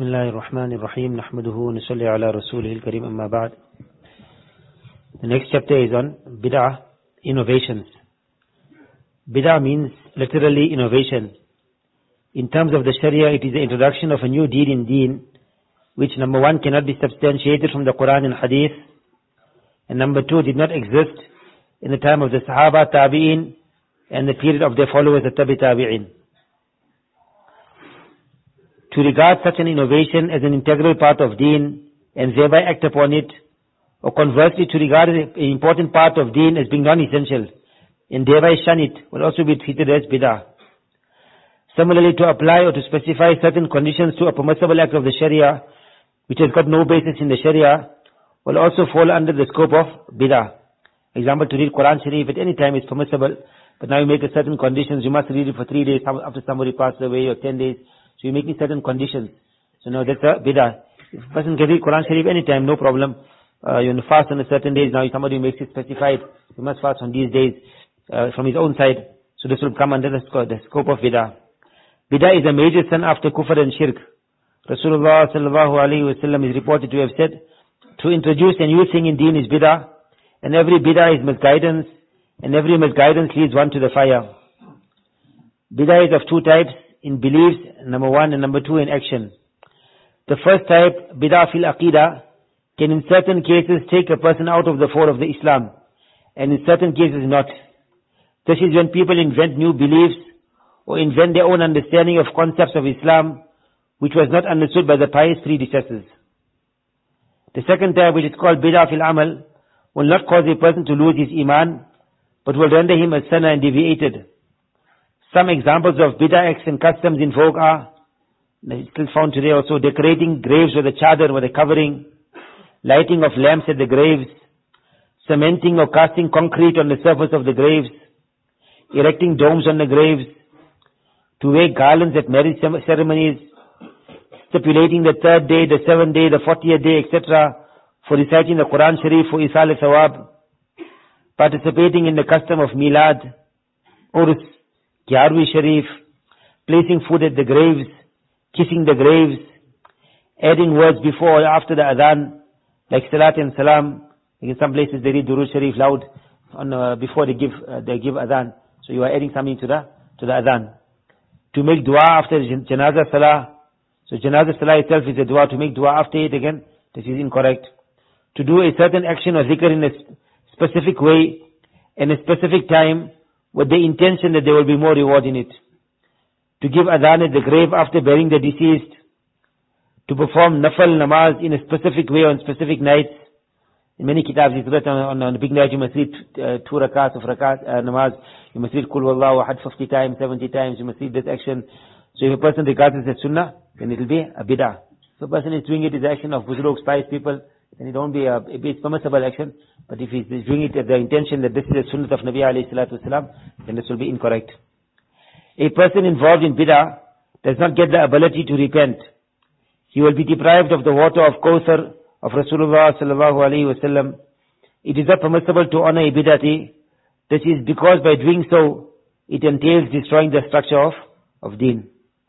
بسم الله الرحمن الرحيم نحمده ونصلي على رسوله الكريم أما بعد. The next chapter is on bid'ah, innovations. Bid'ah means literally innovation. In terms of the Sharia, it is the introduction of a new deed in deen, which number one cannot be substantiated from the Quran and Hadith, and number two did not exist in the time of the Sahaba, Tabi'in, and the period of their followers, the Tabi Tabi'in. To regard such an innovation as an integral part of deen and thereby act upon it, or conversely to regard an important part of deen as being non-essential and thereby shun it, will also be treated as bid'ah. Similarly, to apply or to specify certain conditions to a permissible act of the Sharia, which has got no basis in the Sharia, will also fall under the scope of bid'ah. Example, to read Quran Sharif at any time is permissible, but now you make a certain conditions, you must read it for 3 days after somebody passes away, or 10 days. So you're making certain conditions. So now that's a bid'ah. If a person can read Quran Sharif anytime, no problem. You fast on a certain days. Now somebody makes it specified, you must fast on these days from his own side. So this will come under the scope of bid'ah. Bid'ah is a major sin after kufr and shirk. Rasulullah sallallahu alaihi wasallam is reported to have said, to introduce a new thing in deen is bid'ah, and every bid'ah is misguidance, and every misguidance leads one to the fire. Bid'ah is of two types, in beliefs, number one, and number two, in action. The first type, bid'ah fil aqidah, can in certain cases take a person out of the fold of the Islam, and in certain cases not. This is when people invent new beliefs, or invent their own understanding of concepts of Islam, which was not understood by the pious predecessors. The second type, which is called bid'ah fil amal, will not cause a person to lose his iman, but will render him a sinner and deviated. Some examples of bid'ah acts and customs in vogue are, still found today also, decorating graves with a chadar, with a covering, lighting of lamps at the graves, cementing or casting concrete on the surface of the graves, erecting domes on the graves, to wear garlands at marriage ceremonies, stipulating the 3rd day, the 7th day, the 40th day, etc., for reciting the Quran Sharif for Isal Thawab, participating in the custom of Milad, Urs, Gyarwi Sharif, placing food at the graves, kissing the graves, adding words before or after the adhan, like Salat and Salam. In some places they read Durood Sharif loud before they give adhan. So you are adding something to the adhan. To make dua after Janazah Salah. So Janazah Salah itself is a dua. To make dua after it again, this is incorrect. To do a certain action or zikr in a specific way, in a specific time, with the intention that there will be more reward in it. To give adhan at the grave after burying the deceased. To perform nafal namaz in a specific way on specific nights. In many kitabs it's written on a big night you must read 2 rakats of namaz. You must read Qul Wallahu Ahad 50 times, 70 times. You must read this action. So if a person regards it as sunnah, then it will be a bid'ah. If a person is doing it as action of buzurg, pious people, then it won't be it's permissible action. But if he's doing it at the intention that this is a sunnah of Nabi alayhi salatu wasalam, then this will be incorrect. A person involved in bid'ah does not get the ability to repent. He will be deprived of the water of Kawthar of Rasulullah sallallahu alayhi wasallam. It is not permissible to honor a bid'ati. This is because by doing so, it entails destroying the structure of deen.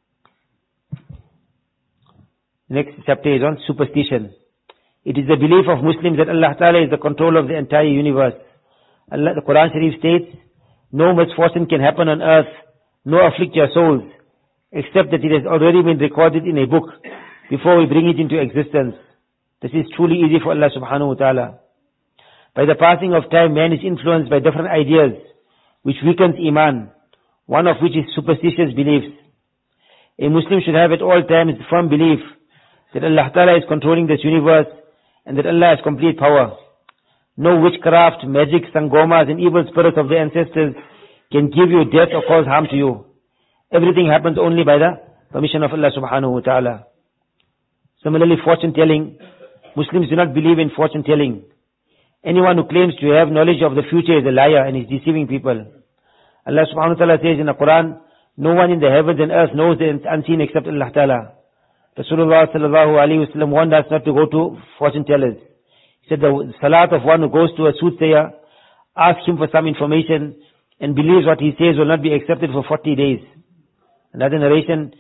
Next chapter is on superstition. It is the belief of Muslims that Allah Ta'ala is the controller of the entire universe. The Quran Sharif states, no misfortune can happen on earth, nor afflict your souls, except that it has already been recorded in a book before we bring it into existence. This is truly easy for Allah Subhanahu wa Ta'ala. By the passing of time, man is influenced by different ideas, which weakens Iman, one of which is superstitious beliefs. A Muslim should have at all times the firm belief that Allah Ta'ala is controlling this universe, and that Allah has complete power. No witchcraft, magic, sangomas and evil spirits of the ancestors can give you death or cause harm to you. Everything happens only by the permission of Allah subhanahu wa ta'ala. Similarly, fortune telling. Muslims do not believe in fortune telling. Anyone who claims to have knowledge of the future is a liar and is deceiving people. Allah subhanahu wa ta'ala says in the Quran, no one in the heavens and earth knows the unseen except Allah ta'ala. Rasulullah sallallahu alayhi wa sallam warned us not to go to fortune tellers. He said the salat of one who goes to a soothsayer, asks him for some information, and believes what he says will not be accepted for 40 days. Another narration,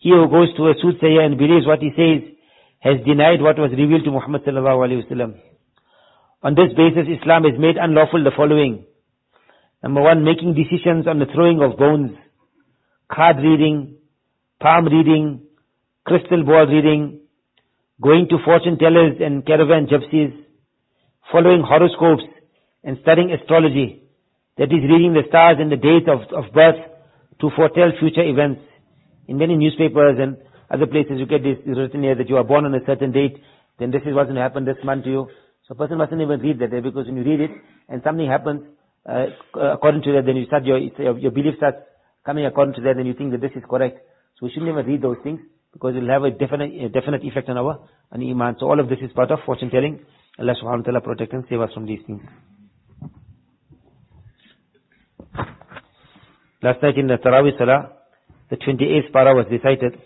He who goes to a soothsayer and believes what he says has denied what was revealed to Muhammad sallallahu alaihi wasallam. On this basis, Islam has made unlawful the following. Number one, making decisions on the throwing of bones, card reading, palm reading, crystal ball reading, going to fortune tellers and caravan gypsies, following horoscopes and studying astrology. That is reading the stars and the date of birth to foretell future events. In many newspapers and other places you get this written here that you are born on a certain date, then this is what's going to happen this month to you. So a person mustn't even read that, because when you read it and something happens according to that, then you start your belief starts coming according to that, and you think that this is correct. So we shouldn't even read those things, because it will have a definite effect on our iman. So all of this is part of fortune telling. Allah subhanahu wa ta'ala protect and save us from these things. Last night in the Taraweeh Salah, the 28th para was recited.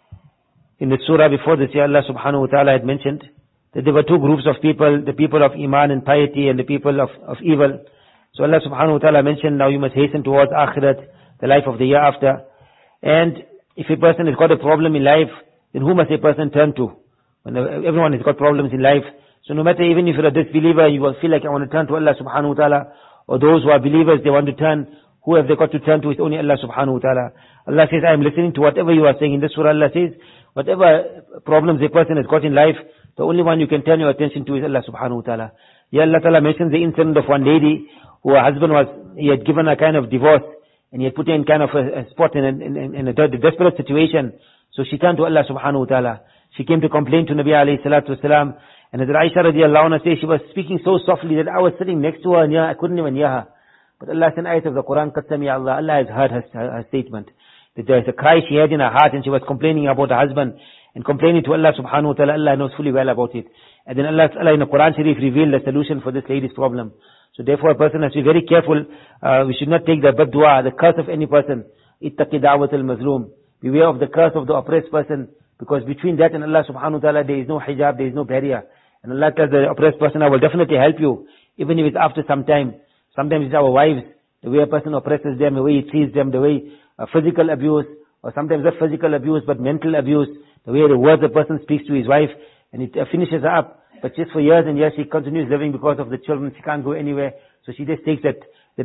In the surah before this year, Allah subhanahu wa ta'ala had mentioned that there were two groups of people, the people of iman and piety and the people of evil. So Allah subhanahu wa ta'ala mentioned, now you must hasten towards akhirat, the life of the year after. And if a person has got a problem in life, then who must a person turn to? When everyone has got problems in life. So no matter, even if you're a disbeliever, you will feel like I want to turn to Allah subhanahu wa ta'ala, or those who are believers, they want to turn, who have they got to turn to? It's only Allah subhanahu wa ta'ala. Allah says, I am listening to whatever you are saying. In this surah Allah says, whatever problems a person has got in life, the only one you can turn your attention to is Allah subhanahu wa ta'ala. Yeah, Allah ta'ala mentions the incident of one lady who her husband he had given a kind of divorce, and he had put her in kind of a spot in a desperate situation. So she turned to Allah subhanahu wa ta'ala. She came to complain to Nabi alayhi salatu wasalam, and as Aisha radiallahu anha says, she was speaking so softly that I was sitting next to her and I couldn't even hear her. But Allah sent ayat of the Quran, Qad sami'a Allah, Allah has heard her statement. That there is a cry she had in her heart, and she was complaining about her husband, and complaining to Allah subhanahu wa ta'ala. Allah knows fully well about it. And then Allah in the Quran Sharif revealed the solution for this lady's problem. So therefore a person has to be very careful. We should not take the bad dua, the curse of any person. Ittaqi da'wat al-mazloom. Beware of the curse of the oppressed person, because between that and Allah subhanahu wa ta'ala there is no hijab, there is no barrier. And Allah tells the oppressed person, I will definitely help you, even if it's after some time. Sometimes it's our wives, the way a person oppresses them, the way he treats them, the way physical abuse, or sometimes not physical abuse but mental abuse, the way the words a person speaks to his wife, and it finishes her up. But just for years and years she continues living because of the children. She can't go anywhere. So she just takes that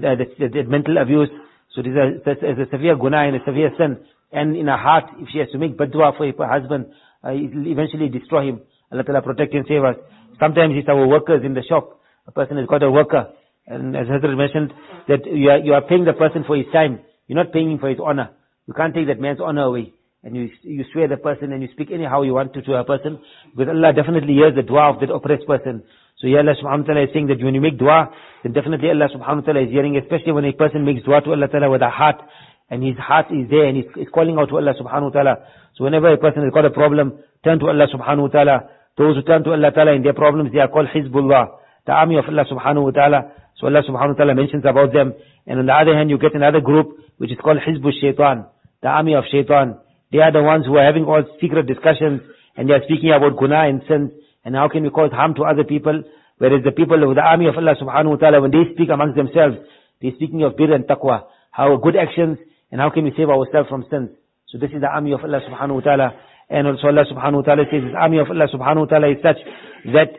mental abuse. So this is a severe guna and a severe sin. And in her heart, if she has to make bad dua for her husband, it will eventually destroy him. Allah Ta'ala protect and save us. Sometimes it's our workers in the shop. A person has got a worker, and as Hazrat mentioned, that you are paying the person for his time. You're not paying him for his honor. You can't take that man's honor away. And you swear the person and you speak anyhow you want to a person, because Allah definitely hears the dua of that oppressed person. So yeah, Allah subhanahu wa ta'ala is saying that when you make dua, then definitely Allah subhanahu wa ta'ala is hearing, especially when a person makes dua to Allah ta'ala with a heart, and his heart is there and he's calling out to Allah subhanahu wa ta'ala. So whenever a person has got a problem, turn to Allah subhanahu wa ta'ala. Those who turn to Allah ta'ala in their problems, they are called Hizbullah, the army of Allah subhanahu wa ta'ala. So Allah subhanahu wa ta'ala mentions about them. And on the other hand, you get another group which is called Hizbul Shaitan, the army of Shaitan. They are the ones who are having all secret discussions, and they are speaking about guna and sins, and how can we cause harm to other people. Whereas the people of the army of Allah subhanahu wa ta'ala, when they speak amongst themselves, they're speaking of bir and taqwa, how good actions, and how can we save ourselves from sins. So this is the army of Allah subhanahu wa ta'ala. And also Allah subhanahu wa ta'ala says this army of Allah subhanahu wa ta'ala is such that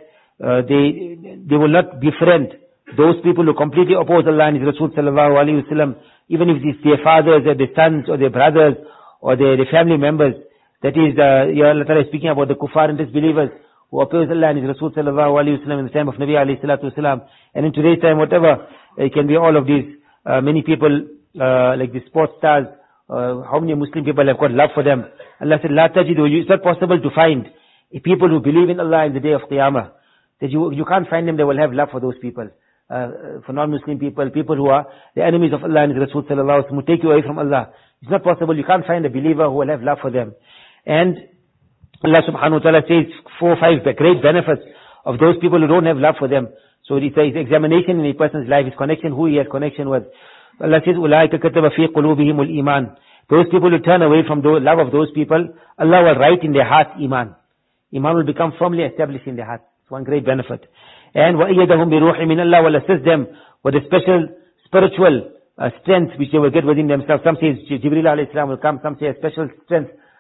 they will not befriend those people who completely oppose Allah and His Rasul sallallahu alayhi wa sallam, even if it's their fathers or their sons or their brothers or their family members. That is, Allah Ta'ala is speaking about the kuffar and disbelievers who oppose Allah and His Rasul sallallahu alayhi wa sallam in the time of Nabi alayhi salatu wasalam. And in today's time, whatever, it can be all of these, many people, like the sports stars, how many Muslim people have got love for them. Allah said, La tajidu, it's not possible to find people who believe in Allah in the day of Qiyamah. That you can't find them, they will have love for those people. For non-Muslim people who are the enemies of Allah and His Rasul sallallahu alayhi wa sallam, who take you away from Allah. It's not possible. You can't find a believer who will have love for them. And Allah subhanahu wa ta'ala says 4 or 5 great benefits of those people who don't have love for them. So it's examination in a person's life, his connection, who he has connection with. Allah says, أُولَٰئِكَ كَتَبَ فِي قُلُوبِهِمُ الْإِيمَانِ. Those people who turn away from the love of those people, Allah will write in their heart Iman. Iman will become firmly established in their heart. It's one great benefit. And وَأَيَّدَهُمْ بِرُوحٍ مِّنَ اللَّهِ will assist them with a special spiritual strength which they will get within themselves. Some say Jibreel alayhi salam will come, some say a special strength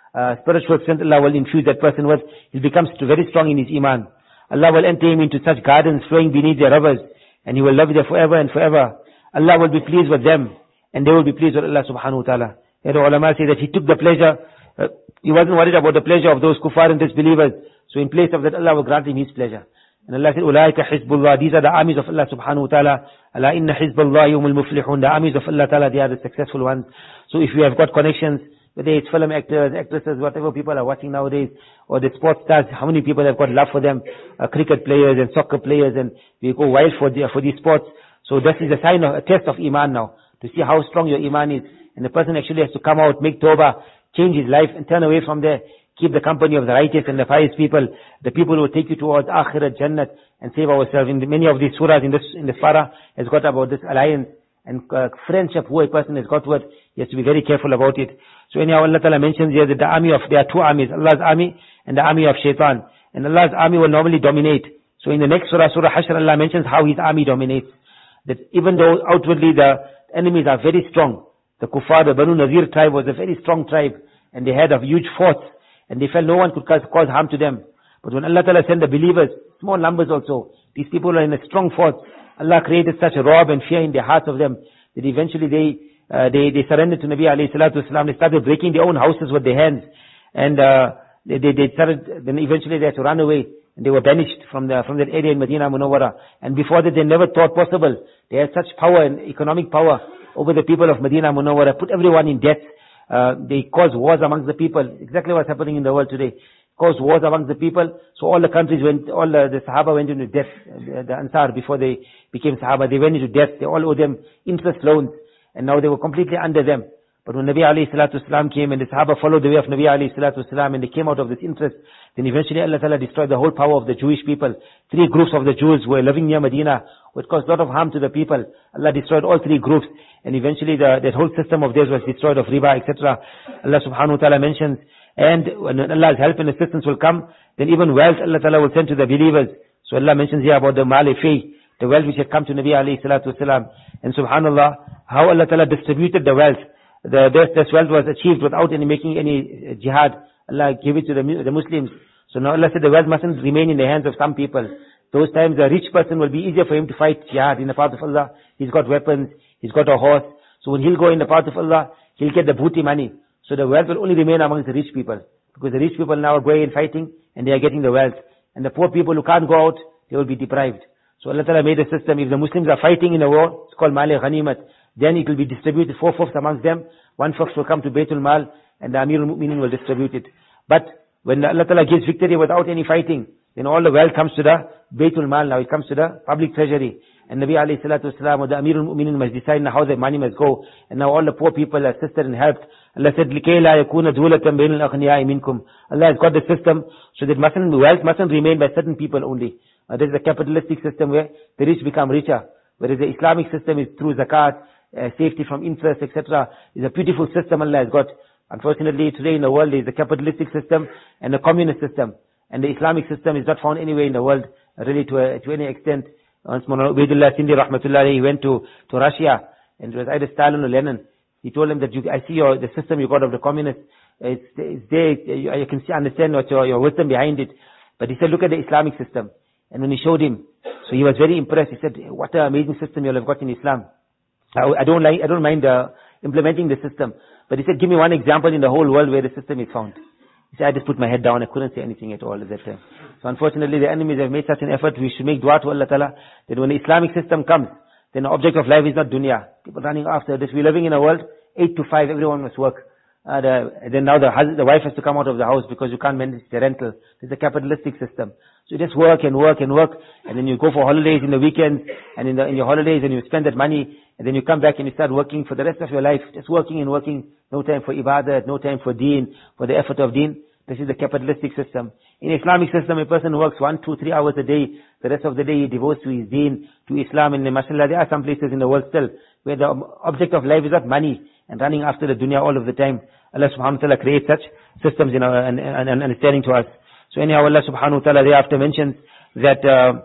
spiritual strength Allah will infuse that person with. He'll become very strong in his iman. Allah will enter him into such gardens flowing beneath their rivers, and he will love them forever and forever. Allah will be pleased with them, and they will be pleased with Allah subhanahu wa ta'ala. The ulama say that he took the pleasure, he wasn't worried about the pleasure of those kuffar and disbelievers. So in place of that, Allah will grant him his pleasure. And Allah said, Ulaika Hizbullah, these are the armies of Allah subhanahu wa ta'ala. Allah inna Hizbullah yawmul muflihun, the armies of Allah ta'ala, they are the successful ones. So if we have got connections, whether it's film actors, actresses, whatever people are watching nowadays, or the sports stars, how many people have got love for them, cricket players and soccer players, and we go wild for these sports. So this is a sign of, a test of iman now, to see how strong your iman is. And the person actually has to come out, make tawbah, change his life, and turn away from there. Keep the company of the righteous and the pious people, the people who will take you towards Akhirat, Jannat, and save ourselves. In many of these surahs in this para has got about this alliance and friendship who a person has got with. He has to be very careful about it. So anyhow, Allah Ta'ala mentions here that there are two armies, Allah's army and the army of Shaitan. And Allah's army will normally dominate. So in the next surah, Surah Hashr, Allah mentions how his army dominates. That even though outwardly the enemies are very strong, the Kuffar, the Banu Nazir tribe was a very strong tribe, and they had a huge force, and they felt no one could cause harm to them. But when Allah Ta'ala sent the believers, small numbers also, these people are in a strong force, Allah created such a rob and fear in the hearts of them, that eventually they surrendered to Nabi alayhi salatu wasalam. They started breaking their own houses with their hands, and they started, then eventually they had to run away, and they were banished from that area in Medina Munawwara. And before that, they never thought possible. They had such power and economic power over the people of Medina Munawwara, put everyone in debt. They caused wars amongst the people. Exactly what's happening in the world today. Caused wars amongst the people. So all the countries all the Sahaba went into debt. The Ansar, before they became Sahaba, they went into debt. They all owed them interest loans. And now they were completely under them. But when Nabi alayhi salatu wasalam came and the Sahaba followed the way of Nabi alayhi salatu wasalam, and they came out of this interest, then eventually Allah Ta'ala destroyed the whole power of the Jewish people. 3 groups of the Jews were living near Medina, which caused a lot of harm to the people. Allah destroyed all 3 groups, and eventually that whole system of theirs was destroyed, of riba, etc. Allah subhanahu wa ta'ala mentions, and when Allah's help and assistance will come, then even wealth Allah Ta'ala will send to the believers. So Allah mentions here about the mal-e-fay, the wealth which had come to Nabi alayhi salatu wasalam. And subhanallah, how Allah Ta'ala distributed the wealth. This wealth was achieved without making any jihad. Allah gave it to the Muslims. So now Allah said the wealth mustn't remain in the hands of some people. Those times a rich person will be easier for him to fight jihad in the path of Allah. He's got weapons, he's got a horse. So when he'll go in the path of Allah, he'll get the booty money. So the wealth will only remain amongst the rich people. Because the rich people now are going and fighting, and they are getting the wealth. And the poor people who can't go out, they will be deprived. So Allah Ta'ala made a system. If the Muslims are fighting in a war, it's called Mal-e-Ghanimat. Then it will be distributed 4/5 amongst them. 1/5 will come to Baytul Mal, and the Amir al-Mu'minin will distribute it. But when Allah Ta'ala gives victory without any fighting, then all the wealth comes to the Baytul Mal now. It comes to the public treasury. And Nabi alayhi salatu wasalam or the Amir al-Mu'minin must decide now how the money must go. And now all the poor people are assisted and helped. Allah said, لِكَيْ لَا يَكُونَ دُولَةً بَيْنَ الْأَغْنِيَاءِ مِنْكُمْ. Allah has got the system so that wealth mustn't remain by certain people only. There is a capitalistic system where the rich become richer. Whereas the Islamic system is through zakat, safety from interest, etc. It's a beautiful system Allah has got. Unfortunately, today in the world there is a capitalistic system and a communist system. And the Islamic system is not found anywhere in the world, really to any extent. Once Mawlana Ubaidullah Sindhi rahmatullah, he went to Russia, and it was either Stalin or Lenin. He told him that I see the system you got of the communists, it's there, you can understand what your wisdom behind it. But he said, look at the Islamic system. And when he showed him, so he was very impressed. He said, what an amazing system you all have got in Islam. I don't mind implementing the system. But he said, give me one example in the whole world where the system is found. He said, I just put my head down. I couldn't say anything at all at that time. So unfortunately, the enemies have made such an effort. We should make dua to Allah Ta'ala that when the Islamic system comes, then the object of life is not dunya. People running after this. We're living in a world, 8 to 5, everyone must work. Then now the wife has to come out of the house because you can't manage the rental. It's a capitalistic system. So you just work and work and work, and then you go for holidays in the weekends, and in your holidays, and you spend that money, and then you come back and you start working for the rest of your life, just working and working, no time for ibadah, no time for deen, for the effort of deen. This is the capitalistic system. In Islamic system, a person works 1, 2, 3 hours a day. The rest of the day he devotes to his deen, to Islam. And mashallah, there are some places in the world still where the object of life is not money and running after the dunya all of the time. Allah subhanahu wa ta'ala creates such systems in our understanding to us. So anyhow, Allah subhanahu wa ta'ala thereafter mentions that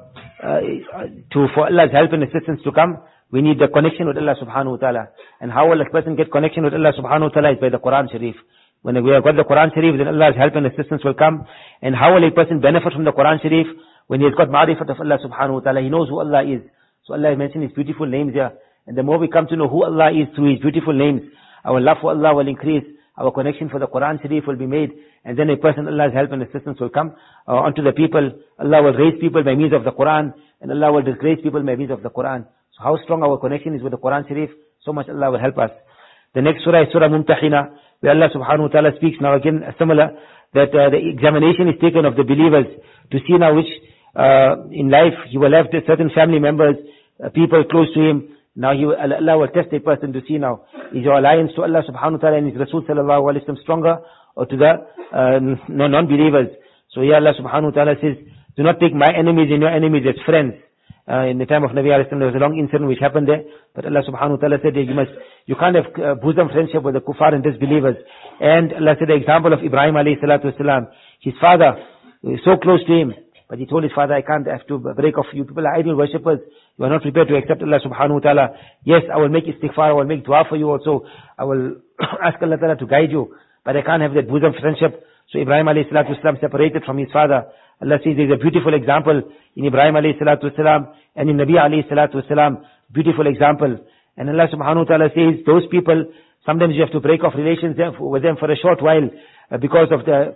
for Allah's help and assistance to come, we need the connection with Allah subhanahu wa ta'ala. And how will a person get connection with Allah subhanahu wa ta'ala is by the Quran Sharif. When we have got the Quran Sharif, then Allah's help and assistance will come. And how will a person benefit from the Quran Sharif? When he has got ma'rifat of Allah subhanahu wa ta'ala, he knows who Allah is. So Allah mentioned His beautiful names here. And the more we come to know who Allah is through His beautiful names, our love for Allah will increase, our connection for the Quran Sharif will be made, and then a person, Allah's help and assistance will come onto the people. Allah will raise people by means of the Quran, and Allah will disgrace people by means of the Quran. So how strong our connection is with the Quran Sharif, so much Allah will help us. The next surah is Surah Mumtahina, where Allah subhanahu wa ta'ala speaks now again similar, that the examination is taken of the believers to see now which in life he will have certain family members, people close to him. Now Allah will test a person to see now, is your alliance to Allah subhanahu wa ta'ala and His Rasul sallallahu alayhi wa sallam stronger, or to the non-believers. So here Allah subhanahu wa ta'ala says, do not take my enemies and your enemies as friends. In the time of Nabi alayhi salam, there was a long incident which happened there, but Allah subhanahu wa ta'ala said you can't have bosom friendship with the kuffar and disbelievers. And Allah said the example of Ibrahim alayhi salatu wasalam, his father was so close to him, but he told his father, I have to break off. You people are idol worshippers. You are not prepared to accept Allah subhanahu wa ta'ala. Yes, I will make istighfar, I will make dua for you also. I will ask Allah ta'ala to guide you. But I can't have that bosom friendship. So Ibrahim alayhi salatu wasalam separated from his father. Allah says there is a beautiful example in Ibrahim alayhi salatu wasalam and in Nabi alayhi salatu wasalam. Beautiful example. And Allah subhanahu wa ta'ala says those people, sometimes you have to break off relations with them for a short while because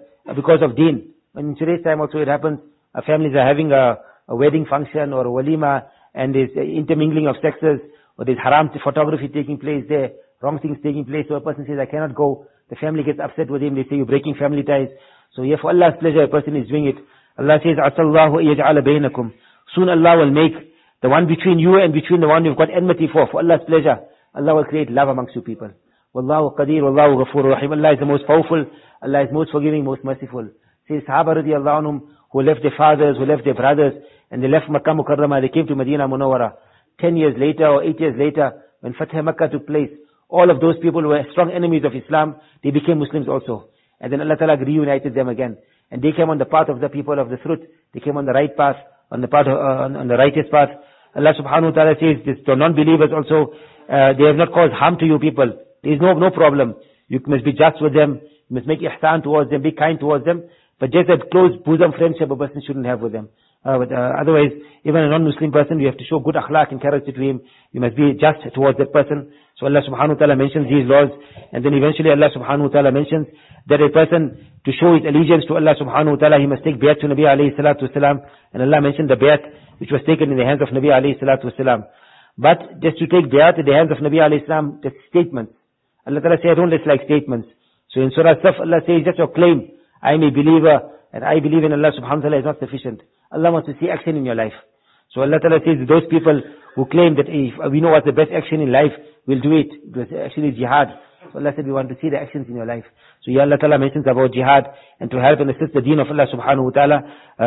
of deen. And in today's time also it happens. Families are having a wedding function or a walima, and there's intermingling of sexes, or there's haram photography taking place there, wrong things taking place. So a person says, I cannot go. The family gets upset with him. They say, you're breaking family ties. So here for Allah's pleasure, a person is doing it. Allah says, Asallahu yaj'ala bainakum. Soon Allah will make the one between you and between the one you've got enmity for Allah's pleasure. Allah will create love amongst you people. Wallahu qadir, wallahu ghafurur rahim. Allah is the most powerful. Allah is most forgiving, most merciful. Says Sahaba radiyallahu anhum, who left their fathers, who left their brothers, and they left Makkah Mukarramah, they came to Medina Munawwara. 10 years later or 8 years later, when Fatah Makkah took place, all of those people who were strong enemies of Islam, they became Muslims also. And then Allah Ta'ala reunited them again. And they came on the path of the people of the truth. They came on the right path, on the righteous path. Allah Subhanahu wa Ta'ala says, this, the non-believers also, they have not caused harm to you people. There is no problem. You must be just with them. You must make ihsan towards them, be kind towards them. But just that close bosom friendship a person shouldn't have with them. Otherwise, even a non-Muslim person, you have to show good akhlaq and character to him. You must be just towards that person. So Allah subhanahu wa ta'ala mentions these laws. And then eventually Allah subhanahu wa ta'ala mentions that a person, to show his allegiance to Allah subhanahu wa ta'ala, he must take bayat to Nabi alayhi salatu wasalam. And Allah mentioned the bayat which was taken in the hands of Nabi alayhi salatu wasalam. But just to take bayat in the hands of Nabi alayhi salam, that's statements. Allah ta'ala says, I don't like statements. So in Surah Saf, Allah says, just your claim, I am a believer and I believe in Allah subhanahu wa ta'ala is not sufficient. Allah wants to see action in your life. So Allah Ta'ala says those people who claim that if we know what's the best action in life, we'll do it. It was actually jihad. So Allah said we want to see the actions in your life. So here Allah Ta'ala mentions about jihad and to help and assist the deen of Allah subhanahu wa ta'ala.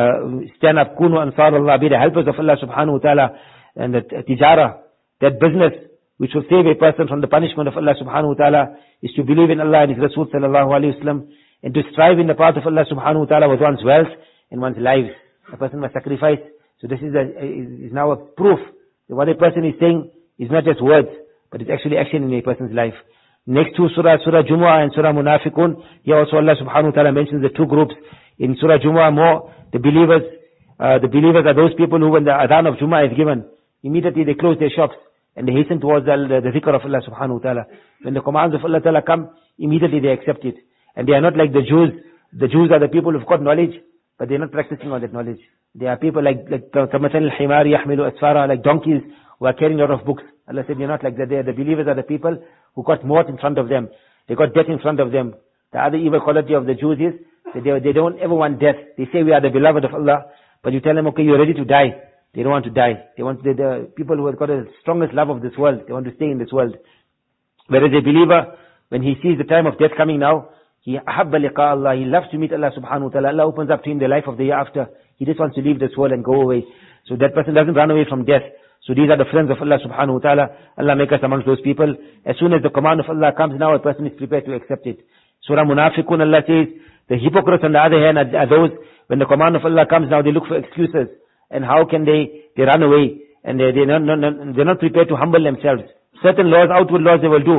Stand up, kunu ansar Allah, be the helpers of Allah subhanahu wa ta'ala. And that tijara, that business which will save a person from the punishment of Allah subhanahu wa ta'ala, is to believe in Allah and His Rasul sallallahu alayhi wa sallam, and to strive in the path of Allah subhanahu wa ta'ala with one's wealth and one's lives. A person must sacrifice. So this is now a proof that what a person is saying is not just words, but it's actually action in a person's life. Next two Surah Jumu'ah and Surah Munafiqun. Here also Allah subhanahu wa ta'ala mentions the two groups. In Surah Jumu'ah more, the believers are those people who, when the adhan of Jumu'ah is given, immediately they close their shops and they hasten towards the zikr of Allah subhanahu wa ta'ala. When the commands of Allah ta'ala come, immediately they accept it. And they are not like the Jews. The Jews are the people who've got knowledge, but they're not practicing on that knowledge. They are people like كَمَثَلِ الْحِمَارِ يَحْمِلُ أَسْفَارًا, like donkeys who are carrying a lot of books. Allah said, you're not like that. The believers are the people who got more in front of them. They got death in front of them. The other evil quality of the Jews is that they don't ever want death. They say we are the beloved of Allah, but you tell them, okay, you're ready to die. They don't want to die. The people who have got the strongest love of this world, they want to stay in this world. Whereas a believer, when he sees the time of death coming now, he ahabba liqa Allah, he loves to meet Allah subhanahu wa ta'ala. Allah opens up to him the life of the year after. He just wants to leave this world and go away. So that person doesn't run away from death. So these are the friends of Allah subhanahu wa ta'ala. Allah make us amongst those people. As soon as the command of Allah comes now, a person is prepared to accept it. Surah Munafiqun, Allah says, the hypocrites on the other hand are those, when the command of Allah comes now, they look for excuses. And how can they run away? And they're not prepared to humble themselves. Certain laws, outward laws they will do.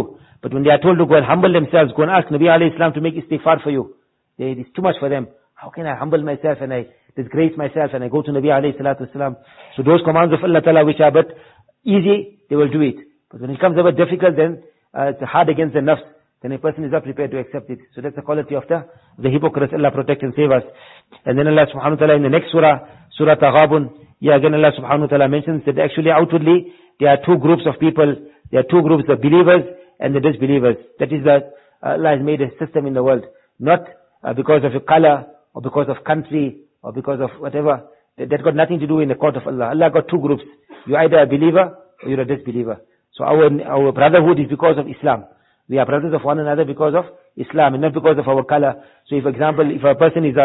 But when they are told to go and humble themselves, go and ask Nabi alayhi salam to make istighfar for you, it's too much for them. How can I humble myself and I disgrace myself and I go to Nabi alayhi salatu wasalam? So those commands of Allah Ta'ala which are but easy, they will do it. But when it comes a bit difficult, then it's hard against the nafs, then a person is not prepared to accept it. So that's the quality of the hypocrites. Allah protect and save us. And then Allah subhanahu wa ta'ala in the next surah, Surah Taghabun, again Allah subhanahu wa ta'ala mentions that actually outwardly there are two groups of people. There are two groups, the believers and the disbelievers. That is that Allah has made a system in the world. Not because of a color or because of country or because of whatever. That got nothing to do in the court of Allah. Allah got two groups. You're either a believer or you're a disbeliever. So our brotherhood is because of Islam. We are brothers of one another because of Islam and not because of our color. So if, for example, if a person is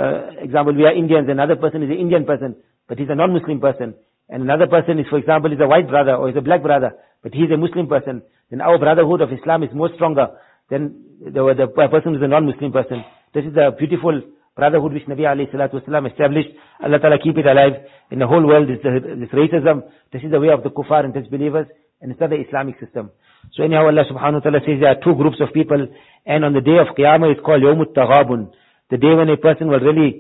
we are Indians, another person is an Indian person, but he's a non-Muslim person, and another person is, for example, is a white brother or is a black brother, but he's a Muslim person, then our brotherhood of Islam is more stronger than the person who is a non-Muslim person. This is the beautiful brotherhood which Nabi alayhi salatu wasalam established. Allah Ta'ala keep it alive in the whole world. This racism, this is the way of the kuffar and disbelievers, and it's not the Islamic system. So anyhow, Allah subhanahu wa ta'ala says there are two groups of people, and on the day of Qiyamah it's called Yawmut Taghabun, the day when a person will really,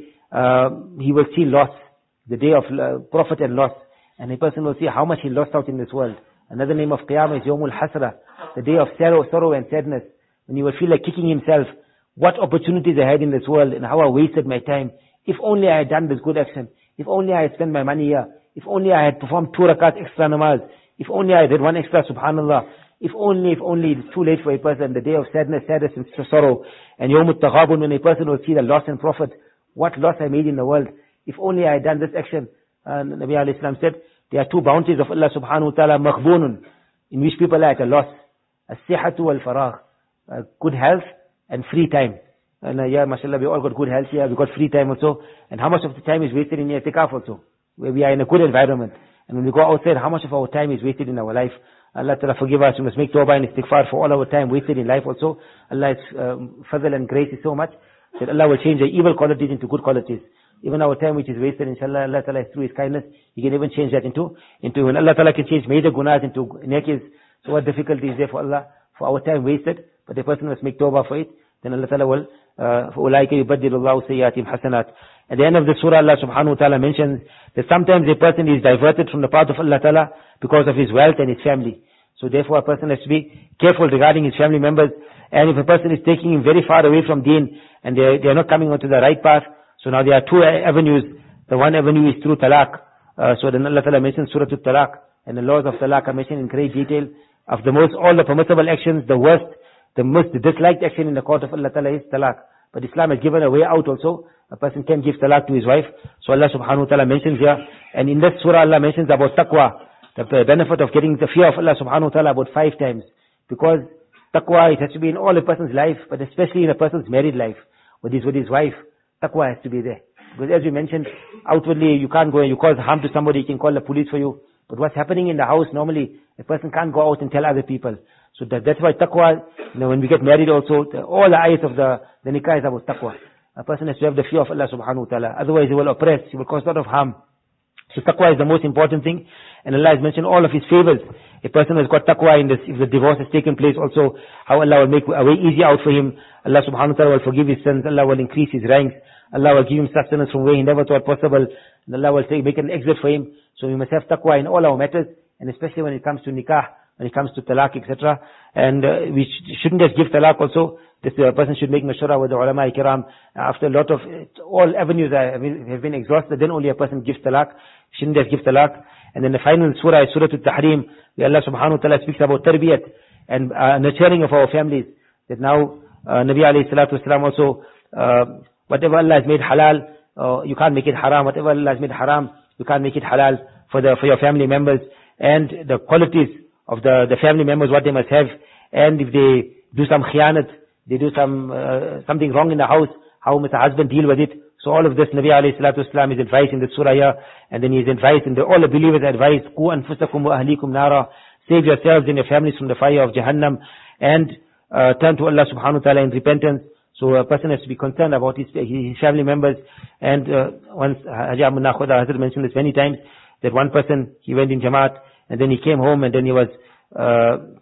he will see loss, the day of profit and loss, and a person will see how much he lost out in this world. Another name of Qiyamah is Yawmul Hasra, the day of sorrow and sadness, when he will feel like kicking himself. What opportunities I had in this world and how I wasted my time. If only I had done this good action. If only I had spent my money here. If only I had performed 2 rakat extra namaz. If only I did 1 extra subhanallah. If only, it's too late for a person. The day of sadness and sorrow. And Yawmut Taghabun, when a person will see the loss and profit. What loss I made in the world. If only I had done this action. Nabi alayhi salam said, there are two bounties of Allah subhanahu wa ta'ala, maghbunun, in which people are at a loss. As-sihatu wal-faragh. Good health and free time. And mashallah, we all got good health here, we got free time also. And how much of the time is wasted in i'tikaf also, where we are in a good environment. And when we go outside, how much of our time is wasted in our life. Allah Ta'ala forgive us, we must make tawbah and istighfar for all our time wasted in life also. Allah's fadl and grace is so much that Allah will change the evil qualities into good qualities. Even our time which is wasted, inshallah, Allah Ta'ala through His kindness, He can even change that into when Allah Ta'ala can change major gunas into nakis. So what difficulty is there for Allah, for our time wasted? But the person must make tawbah for it. Then Allah Ta'ala will, فَأُولَٰئِكَ يُبَدِّلُ اللَّهُ سَيِّئَاتِهِمْ حَسَنَاتٍ. At the end of the surah, Allah subhanahu wa ta'ala mentions that sometimes a person is diverted from the path of Allah Ta'ala because of his wealth and his family. So therefore a person has to be careful regarding his family members. And if a person is taking him very far away from deen and they are not coming onto the right path, so now there are two avenues. The one avenue is through talaq. So then Allah Ta'ala mentions Surah Al-Talaq, and the laws of talaq are mentioned in great detail. Of all the permissible actions, the worst, the most disliked action in the court of Allah Ta'ala is talaq. But Islam has given a way out also. A person can give talaq to his wife. So Allah subhanahu wa ta'ala mentions here. And in this surah Allah mentions about taqwa, the benefit of getting the fear of Allah subhanahu wa ta'ala about 5 times. Because taqwa, it has to be in all a person's life, but especially in a person's married life. With his wife, taqwa has to be there. Because as we mentioned, outwardly you can't go and you cause harm to somebody, you can call the police for you. But what's happening in the house, normally a person can't go out and tell other people. So that's why taqwa, when we get married also, all the ayahs of the nikah is about taqwa. A person has to have the fear of Allah subhanahu wa ta'ala. Otherwise he will oppress, he will cause a lot of harm. So taqwa is the most important thing. And Allah has mentioned all of His favors. A person has got taqwa in this, if the divorce has taken place also, how Allah will make a way easy out for him. Allah subhanahu wa ta'ala will forgive his sins. Allah will increase his ranks. Allah will give him sustenance from where he never thought possible. And Allah will make an exit for him. So we must have taqwa in all our matters, and especially when it comes to nikah, when it comes to talaq, etc. And we shouldn't just give talaq also. This person should make mashura with the ulama kiram. After a lot of, all avenues have been exhausted, then only a person gives talaq. Shouldn't just give talaq. And then the final surah is Surah Al-Tahrim, where Allah subhanahu wa ta'ala speaks about tarbiyat and nurturing of our families. That now, Nabi alayhi salatu wasalam also, whatever Allah has made halal, you can't make it haram. Whatever Allah has made haram, you can't make it halal for your family members. And the qualities of the family members, what they must have. And if they do some khiyanat, they do something wrong in the house, how must the husband deal with it? So all of this, Nabi alayhi salatu wasalam is advised in the surah here, and then he is advised, and all the believers are advised, Qu anfusakum wa ahlikum nara, save yourselves and your families from the fire of Jahannam, and turn to Allah subhanahu wa ta'ala in repentance. So a person has to be concerned about his family members. And once Haji Ahmad Nakhuda Hazrat mentioned this many times, that one person, he went in Jamaat, and then he came home, and then he was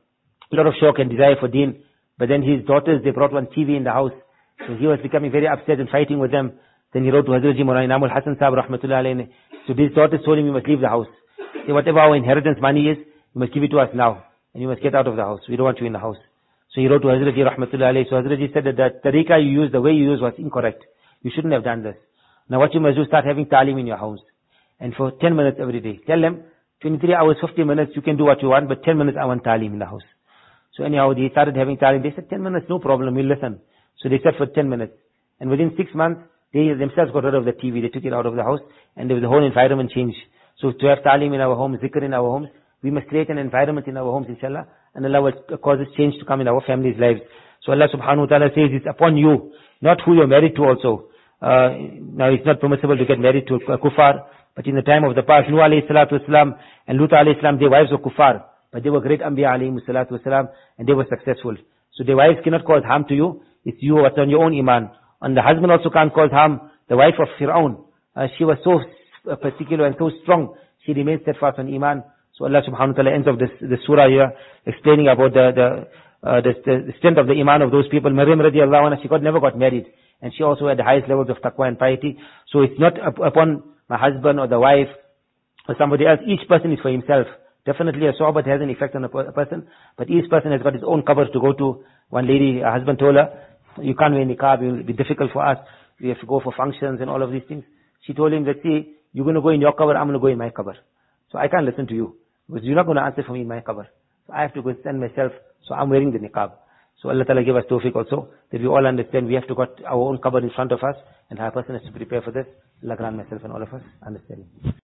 a lot of shauq and desire for deen. But then his daughters, they brought one TV in the house. So he was becoming very upset and fighting with them. Then he wrote to Hazrat Maulana Inamul Hasan Sahib rahmatullah alayhi. So these daughters told him, you must leave the house. Say, whatever our inheritance money is, you must give it to us now. And you must get out of the house. We don't want you in the house. So he wrote to Hazrat rahmatullah alayhi. So Hazrat said that the tariqah you used, the way you used was incorrect. You shouldn't have done this. Now what you must do, start having ta'lim in your house. And for 10 minutes every day. Tell them, 23 hours, 50 minutes, you can do what you want, but 10 minutes I want ta'lim in the house. So anyhow, they started having ta'lim. They said, 10 minutes, no problem, we'll listen. So they sat for 10 minutes. And within 6 months, they themselves got rid of the TV. They took it out of the house, and the whole environment changed. So to have ta'lim in our homes, zikr in our homes, we must create an environment in our homes, inshallah, and Allah will cause this change to come in our families' lives. So Allah subhanahu wa ta'ala says it's upon you, not who you're married to also. Now it's not permissible to get married to a kuffar, but in the time of the past, Nuh alayhi salatu wasalam and Lut alayhi salam, their wives were kuffar, but they were great anbiya alayhi salatu wasalam, and they were successful. So their wives cannot cause harm to you. It's you what's on your own iman. And the husband also can't cause harm. The wife of Fir'aun, she was so particular and so strong, she remained steadfast on iman. So Allah subhanahu wa ta'ala ends of this surah here, explaining about the strength of the iman of those people. Maryam radiallahu anha, she never got married. And she also had the highest levels of taqwa and piety. So it's not upon my husband or the wife or somebody else. Each person is for himself. Definitely a sohbat has an effect on a person, but each person has got his own qabr to go to. One lady, her husband told her, you can't wear niqab, it will be difficult for us. We have to go for functions and all of these things. She told him that, see, you're going to go in your qabr, I'm going to go in my qabr. So I can't listen to you, because you're not going to answer for me in my qabr. So I have to go stand myself, so I'm wearing the niqab. So Allah Ta'ala give us tawfiq also, that we all understand we have to got our own qabr in front of us, and our person has to prepare for this. Allah grant myself and all of us understanding.